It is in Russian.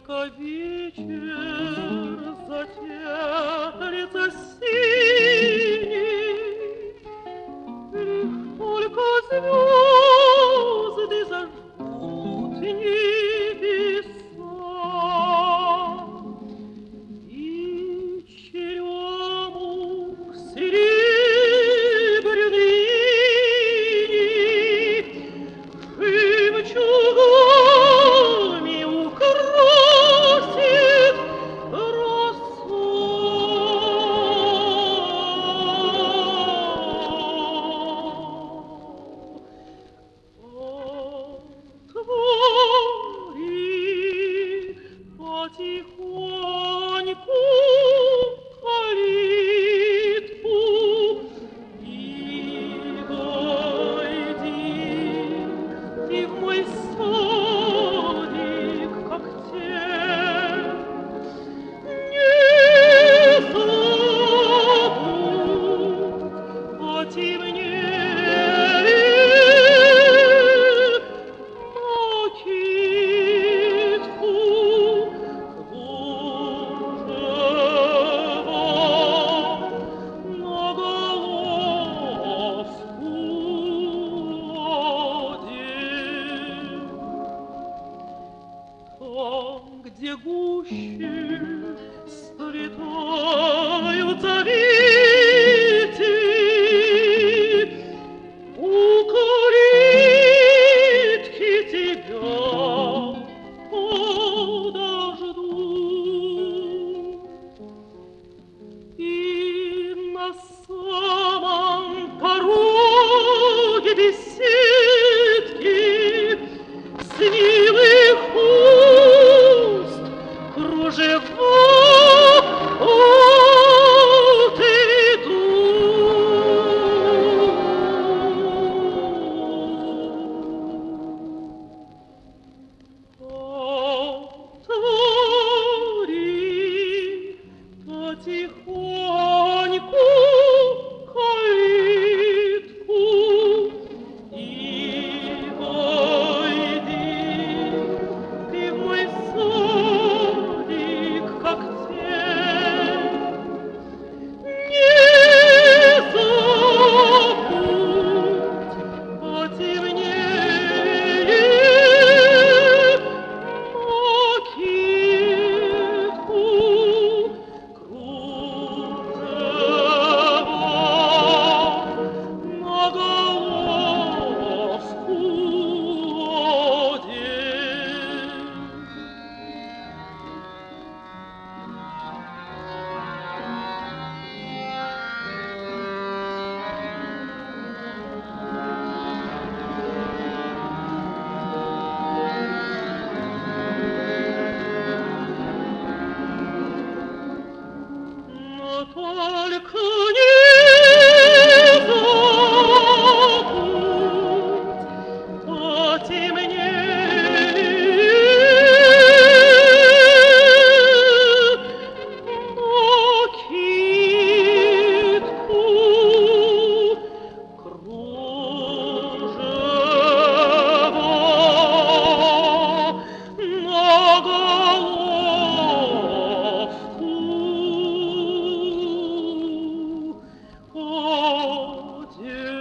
только вечер затянется синий, лишь только звезды зажгут небеса, и черемух серебряный жемчугами украсит отвори потихоньку калитку и войди ты в мой садик, как тень. Не забудь потемнеет накидку кружева на головку одень. Там, где гуще сплетаются ветви, у калитки тебя подожду. И на самом пороге беседки с милых уст кружева отвори потихоньку калитку и войди ты в мой садик, как тень. Не забудь потемнеет накидку кружева на головку одень. Но только не забудь потемнеет накидку кружева на головку одень.